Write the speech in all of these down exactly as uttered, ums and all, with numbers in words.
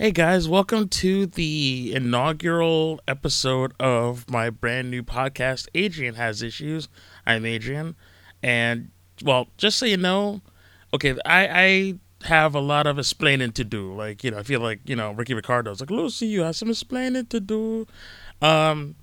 Hey guys, welcome to the inaugural episode of my brand new podcast, Adrian Has Issues. I'm Adrian. And, well, just so you know, okay, I, I have a lot of explaining to do. Like, you know, I feel like, you know, Ricky Ricardo's like, Lucy, you have some explaining to do. Um,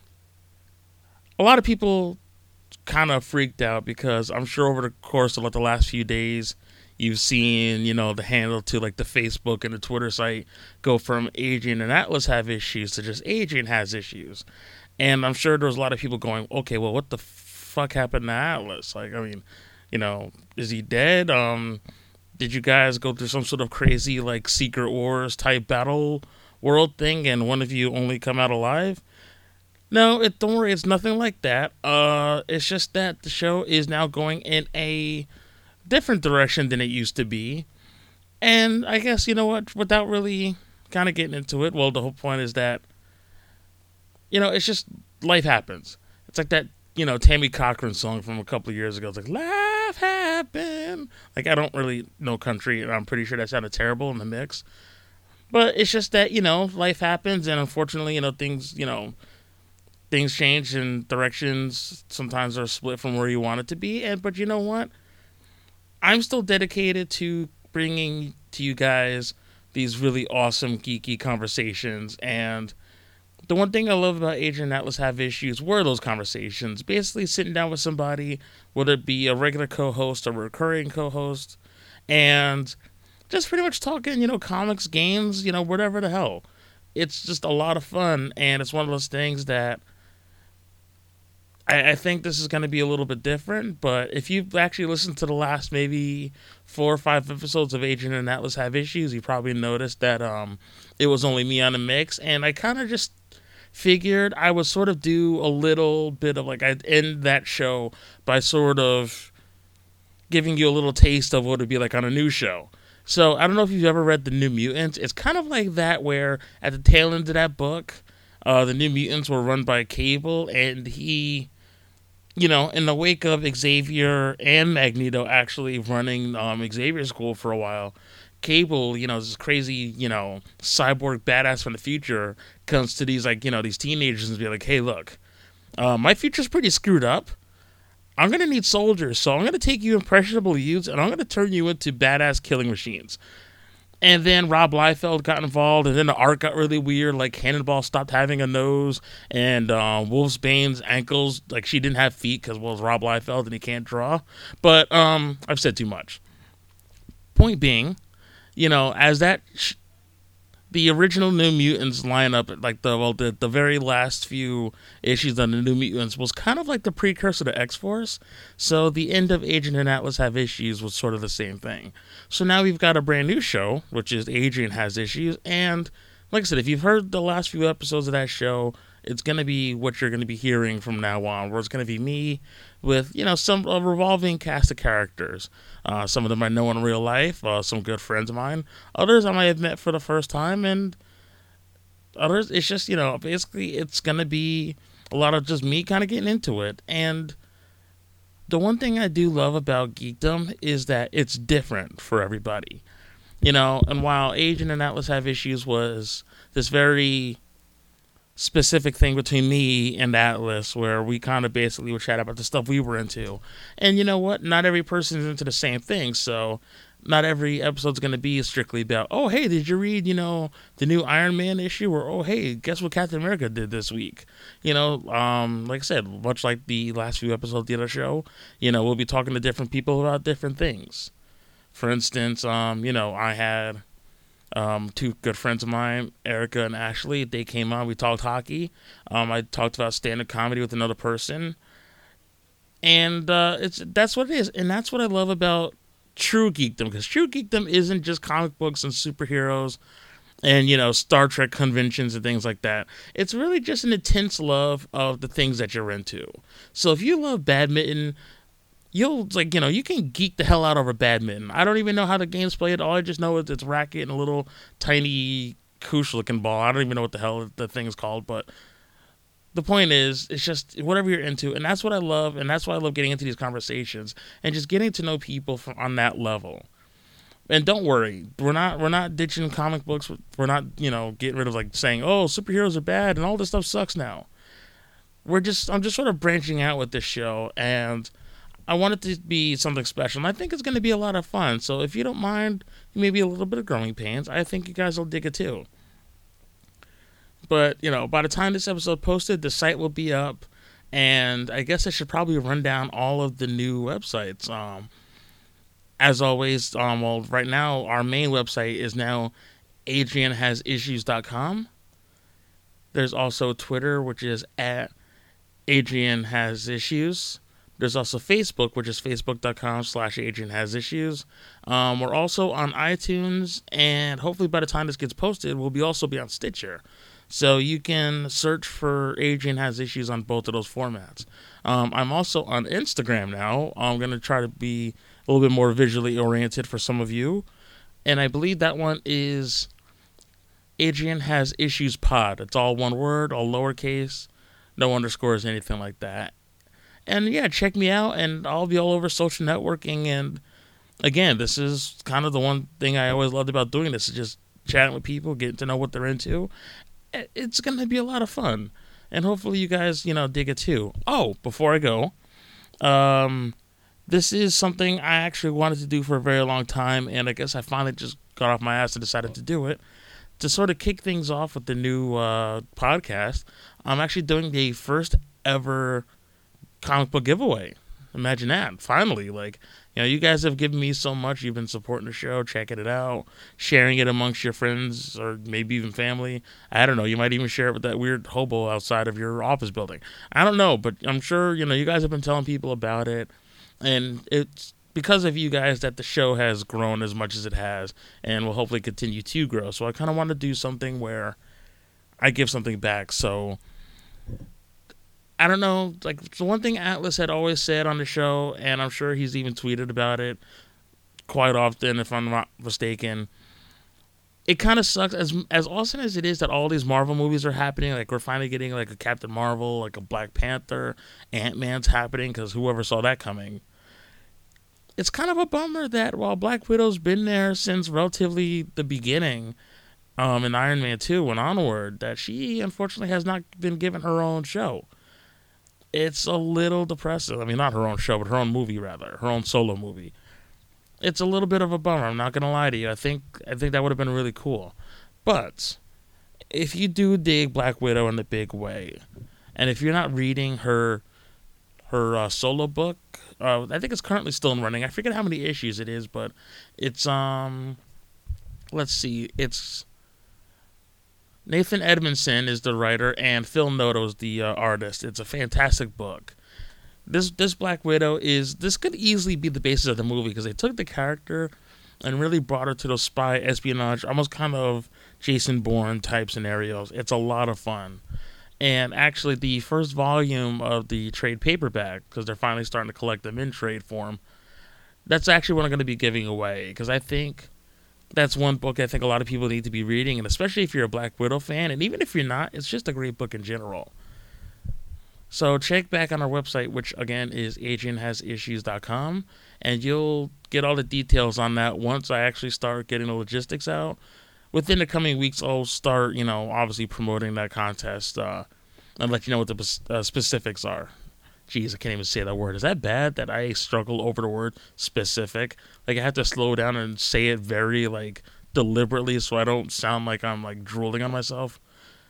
a lot of people kind of freaked out because I'm sure over the course of like the last few days, you've seen, you know, the handle to like the Facebook and the Twitter site go from Adrian and Atlas have issues to just Adrian has issues. And I'm sure there was a lot of people going, okay, well, what the fuck happened to Atlas? Like, I mean, you know, is he dead? Um, did you guys go through some sort of crazy like Secret Wars type battle world thing and one of you only come out alive? No, it don't worry, it's nothing like that. Uh, it's just that the show is now going in a different direction than it used to be. And I guess, you know what, without really kind of getting into it, well, the whole point is that, you know, it's just life happens. It's like that, you know, Tammy Cochran song from a couple of years ago. It's like, life happened. Like, I don't really know country, and I'm pretty sure that sounded terrible in the mix. But it's just that, you know, life happens, and unfortunately, you know, things, you know, things change and directions sometimes are split from where you want it to be. And but you know what? I'm still dedicated to bringing to you guys these really awesome geeky conversations. And the one thing I love about Adrian Atlas Have Issues were those conversations. Basically sitting down with somebody, whether it be a regular co-host or a recurring co-host, and just pretty much talking, you know, comics, games, you know, whatever the hell. It's just a lot of fun, and it's one of those things that I, I think this is going to be a little bit different, but if you've actually listened to the last maybe four or five episodes of Adrian and Atlas Have Issues, you probably noticed that um, it was only me on the mix, and I kind of just figured I would sort of do a little bit of like, I'd end that show by sort of giving you a little taste of what it'd be like on a new show. So I don't know if you've ever read The New Mutants. It's kind of like that, where at the tail end of that book, uh, the New Mutants were run by Cable, and he, you know, in the wake of Xavier and Magneto actually running um, Xavier School for a while, Cable, you know, this crazy, you know, cyborg badass from the future comes to these, like, you know, these teenagers and be like, hey, look, uh, my future's pretty screwed up. I'm going to need soldiers, so I'm going to take you impressionable youths and I'm going to turn you into badass killing machines. And then Rob Liefeld got involved, and then the art got really weird. Like, Cannonball stopped having a nose, and uh, Wolfsbane's ankles, like, she didn't have feet because, well, it's Rob Liefeld and he can't draw. But um, I've said too much. Point being, you know, as that sh- the original New Mutants lineup, like the well, the, the very last few issues on the New Mutants was kind of like the precursor to X-Force. So the end of Adrian and Atlas Have Issues was sort of the same thing. So now we've got a brand new show, which is Adrian Has Issues. And like I said, if you've heard the last few episodes of that show, it's going to be what you're going to be hearing from now on, where it's going to be me with, you know, some a revolving cast of characters. Uh, some of them I know in real life, uh, some good friends of mine. Others I might have met for the first time, and others, it's just, you know, basically it's going to be a lot of just me kind of getting into it. And the one thing I do love about geekdom is that it's different for everybody. You know, and while Adrian and Atlas Have Issues was this very specific thing between me and Atlas, where we kind of basically would chat about the stuff we were into. And you know what? Not every person is into the same thing, so not every episode's going to be strictly about, oh, hey, did you read, you know, the new Iron Man issue? Or, oh, hey, guess what Captain America did this week? You know, um, like I said, much like the last few episodes of the other show, you know, we'll be talking to different people about different things. For instance, um, you know, I had Um, two good friends of mine, Erica and Ashley. They came on. We talked hockey. Um, I talked about stand-up comedy with another person, and uh, it's that's what it is, and that's what I love about true geekdom. Because true geekdom isn't just comic books and superheroes, and you know, Star Trek conventions and things like that. It's really just an intense love of the things that you're into. So if you love badminton, you'll, like, you know, you can geek the hell out over badminton. I don't even know how the game's played. All I just know is it's racket and a little tiny koosh looking ball. I don't even know what the hell the thing is called, but the point is, it's just whatever you're into, and that's what I love, and that's why I love getting into these conversations and just getting to know people from on that level. And don't worry, we're not we're not ditching comic books. We're not, you know, getting rid of like saying, oh, superheroes are bad and all this stuff sucks now. We're just I'm just sort of branching out with this show, and I want it to be something special, and I think it's going to be a lot of fun. So if you don't mind maybe a little bit of growing pains, I think you guys will dig it too. But, you know, by the time this episode posted, the site will be up, and I guess I should probably run down all of the new websites. Um, as always, um, well, right now, our main website is now adrian has issues dot com. There's also Twitter, which is at Adrian Has Issues. There's also Facebook, which is facebook.com slash Adrian Has Issues. Um, we're also on iTunes, and hopefully by the time this gets posted, we'll be also be on Stitcher. So you can search for Adrian Has Issues on both of those formats. Um, I'm also on Instagram now. I'm going to try to be a little bit more visually oriented for some of you. And I believe that one is Adrian Has Issues Pod. It's all one word, all lowercase, no underscores, anything like that. And yeah, check me out, and I'll be all over social networking. And again, this is kind of the one thing I always loved about doing this, is just chatting with people, getting to know what they're into. It's going to be a lot of fun. And hopefully you guys, you know, dig it too. Oh, before I go, um, this is something I actually wanted to do for a very long time, and I guess I finally just got off my ass and decided to do it. To sort of kick things off with the new uh, podcast, I'm actually doing the first ever comic book giveaway. Imagine that. Finally, like, you know, you guys have given me so much. You've been supporting the show, checking it out, sharing it amongst your friends or maybe even family. I don't know. You might even share it with that weird hobo outside of your office building. I don't know, but I'm sure, you know, you guys have been telling people about it. And it's because of you guys that the show has grown as much as it has and will hopefully continue to grow. So I kind of want to do something where I give something back. So I don't know, like, the one thing Atlas had always said on the show, and I'm sure he's even tweeted about it quite often, if I'm not mistaken. It kind of sucks, as as awesome as it is that all these Marvel movies are happening, like, we're finally getting, like, a Captain Marvel, like, a Black Panther, Ant-Man's happening, because whoever saw that coming. It's kind of a bummer that while Black Widow's been there since relatively the beginning, um, in Iron Man two and onward, that she, unfortunately, has not been given her own show. It's a little depressing. I mean, not her own show, but her own movie, rather. Her own solo movie. It's a little bit of a bummer. I'm not going to lie to you. I think I think that would have been really cool. But if you do dig Black Widow in a big way, and if you're not reading her her uh, solo book, uh, I think it's currently still in running. I forget how many issues it is, but it's, um, let's see, it's Nathan Edmondson is the writer, and Phil Noto is the uh, artist. It's a fantastic book. This this Black Widow is, this could easily be the basis of the movie, because they took the character and really brought her to those spy espionage, almost kind of Jason Bourne type scenarios. It's a lot of fun. And actually, the first volume of the trade paperback, because they're finally starting to collect them in trade form, that's actually what I'm going to be giving away, because I think that's one book I think a lot of people need to be reading, and especially if you're a Black Widow fan, and even if you're not, it's just a great book in general. So check back on our website, which again is adrian has issues dot com, and you'll get all the details on that once I actually start getting the logistics out. Within the coming weeks, I'll start, you know, obviously promoting that contest uh, and let you know what the uh, specifics are. Jeez, I can't even say that word. Is that bad that I struggle over the word specific? Like, I have to slow down and say it very, like, deliberately so I don't sound like I'm, like, drooling on myself.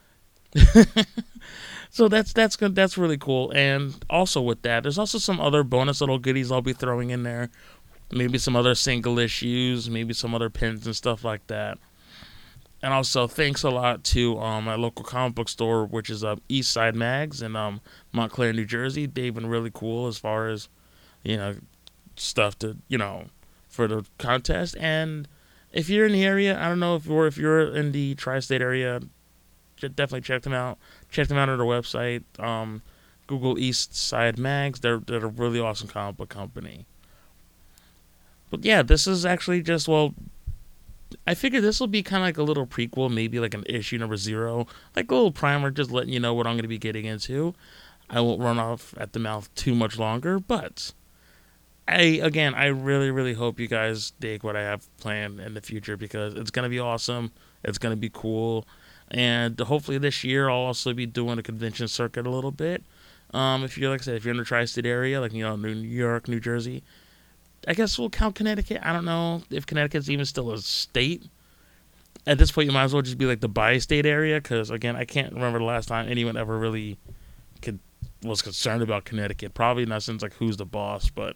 So that's that's good. That's really cool. And also with that, there's also some other bonus little goodies I'll be throwing in there. Maybe some other single issues, maybe some other pins and stuff like that. And also, thanks a lot to um, my local comic book store, which is uh, East Side Mags in um, Montclair, New Jersey. They've been really cool as far as, you know, stuff to, you know, for the contest. And if you're in the area, I don't know if you're, if you're in the tri-state area, definitely check them out. Check them out at their website. Um, Google East Side Mags. They're, they're a really awesome comic book company. But yeah, this is actually just, well, I figured this will be kind of like a little prequel, maybe like an issue number zero, like a little primer, just letting you know what I'm going to be getting into. I won't run off at the mouth too much longer, but I again, I really, really hope you guys dig what I have planned in the future because it's gonna be awesome. It's gonna be cool, and hopefully this year I'll also be doing a convention circuit a little bit. Um, if you're like I said, if you're in the tri-state area, like you know New York, New Jersey, I guess we'll count Connecticut. I don't know if Connecticut's even still a state. At this point, you might as well just be like the bi-state area because again, I can't remember the last time anyone ever really could was concerned about Connecticut. Probably not since like Who's the Boss, but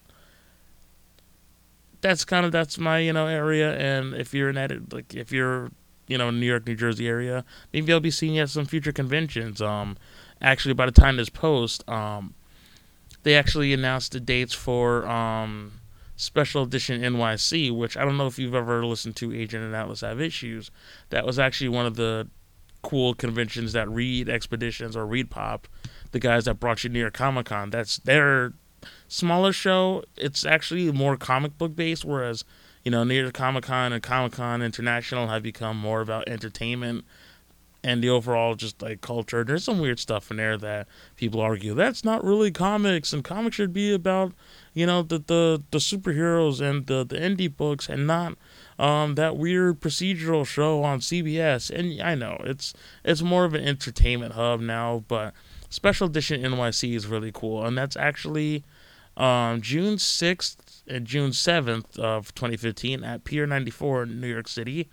that's kind of that's my you know area. And if you're in that like if you're you know New York, New Jersey area, maybe I'll be seeing you at some future conventions. Um, actually, by the time this post, um, they actually announced the dates for um Special Edition N Y C, which I don't know if you've ever listened to Agent and Atlas Have Issues. That was actually one of the cool conventions that Reed Expeditions or Reed Pop, the guys that brought you near Comic Con, that's their smaller show. It's actually more comic book based, whereas you know near Comic Con and Comic Con International have become more about entertainment and the overall just like culture. There's some weird stuff in there that people argue that's not really comics, and comics should be about you know the the, the superheroes and the the indie books, and not um, that weird procedural show on C B S. And I know it's it's more of an entertainment hub now, but Special Edition N Y C is really cool, and that's actually um, June sixth and June seventh of twenty fifteen at Pier ninety-four in New York City.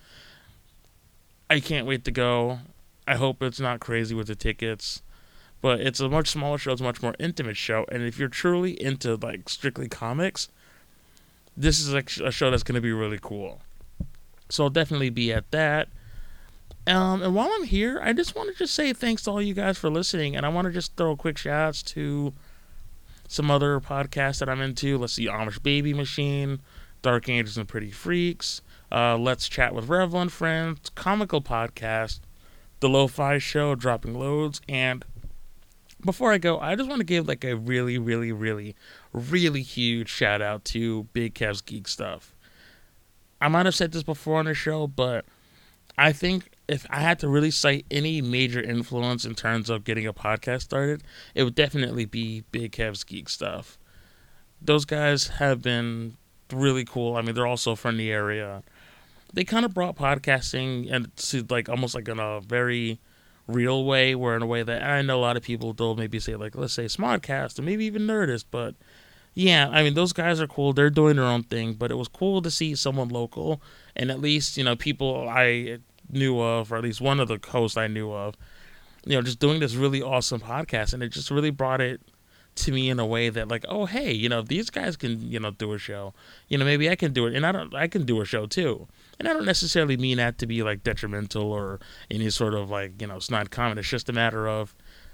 I can't wait to go. I hope it's not crazy with the tickets, but it's a much smaller show. It's a much more intimate show, and if you're truly into like strictly comics, this is like a show that's going to be really cool. So I'll definitely be at that. Um, and while I'm here, I just want to just say thanks to all you guys for listening, and I want to just throw quick shout outs to some other podcasts that I'm into. Let's see, Amish Baby Machine, Dark Angels and Pretty Freaks, uh, Let's Chat with Revel and Friends, Comical Podcast, The Lo-Fi Show, Dropping Loads, and before I go, I just want to give like a really, really, really, really huge shout out to Big Kev's Geek Stuff. I might have said this before on the show, but I think if I had to really cite any major influence in terms of getting a podcast started, it would definitely be Big Kev's Geek Stuff. Those guys have been really cool. I mean, they're also from the area. They kind of brought podcasting and to like almost like in a very real way, where in a way that I know a lot of people will maybe say like, let's say Smodcast or maybe even Nerdist, but yeah, I mean, those guys are cool. They're doing their own thing, but it was cool to see someone local and at least, you know, people I knew of, or at least one of the hosts I knew of, you know, just doing this really awesome podcast. And it just really brought it to me in a way that like, oh, hey, you know, if these guys can, you know, do a show, you know, maybe I can do it. And I don't, I can do a show too. And I don't necessarily mean that to be like detrimental or any sort of like, you know, snide comment. It's just a matter of,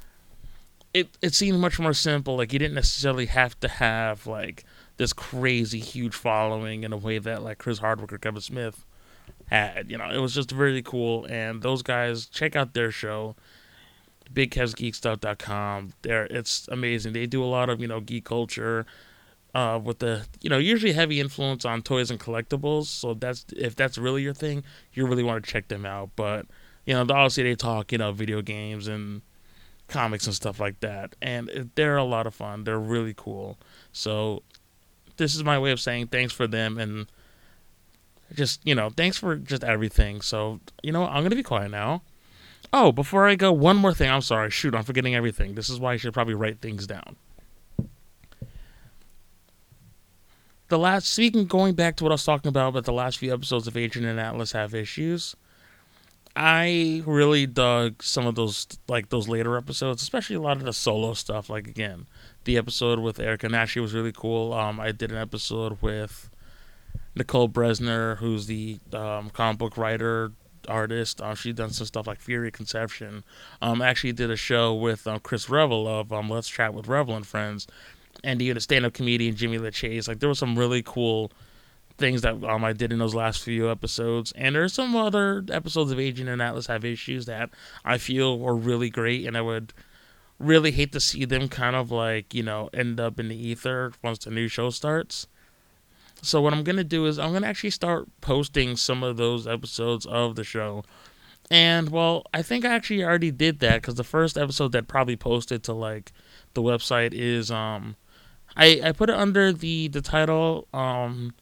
It it seemed much more simple. Like you didn't necessarily have to have like this crazy huge following in a way that like Chris Hardwick or Kevin Smith had. You know, it was just really cool. And those guys, check out their show, big kevs geek stuff dot com. There, it's amazing. They do a lot of you know geek culture, uh, with the you know usually heavy influence on toys and collectibles. So that's if that's really your thing, you really want to check them out. But you know, obviously they talk you know video games and comics and stuff like that, and they're a lot of fun. They're really cool. So this is my way of saying thanks for them, and just you know thanks for just everything. So you know I'm gonna be quiet now. Oh, before I go, one more thing. I'm sorry. Shoot, I'm forgetting everything. This is why I should probably write things down. The last speaking, going back to what I was talking about, but the last few episodes of Agent and Atlas Have Issues, I really dug some of those, like those later episodes, especially a lot of the solo stuff. Like again, the episode with Erica Nashi was really cool. Um, I did an episode with Nicole Bresner, who's the um, comic book writer, artist. Um, she's done some stuff like Fury Conception. Um, I actually did a show with um, Chris Revel of um, Let's Chat with Revel and Friends, and even a stand-up comedian Jimmy LeChase. Like there was some really cool things that um I did in those last few episodes, and there's some other episodes of Agent and Atlas Have Issues that I feel were really great, and I would really hate to see them kind of like you know end up in the ether once the new show starts. So what I'm gonna do is I'm gonna actually start posting some of those episodes of the show, and well I think I actually already did that because the first episode that probably posted to like the website is um I, I put it under the, the title um,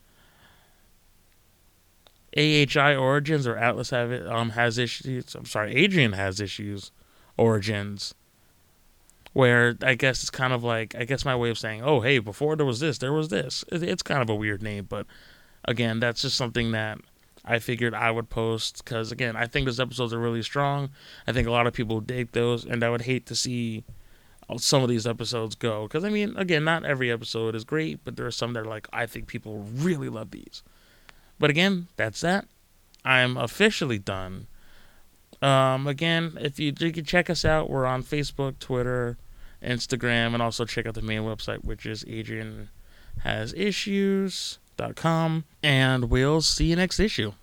A H I Origins, or Atlas have it, um, has issues. I'm sorry, Adrian has issues Origins, where I guess it's kind of like, I guess my way of saying, oh, hey, before there was this, there was this. It's kind of a weird name, but again, that's just something that I figured I would post because, again, I think those episodes are really strong. I think a lot of people dig those, and I would hate to see some of these episodes go. Because, I mean, again, not every episode is great, but there are some that are like, I think people really love these. But again, that's that. I'm officially done. Um, again, if you, you can check us out, we're on Facebook, Twitter, Instagram, and also check out the main website, which is adrian has issues dot com. And we'll see you next issue.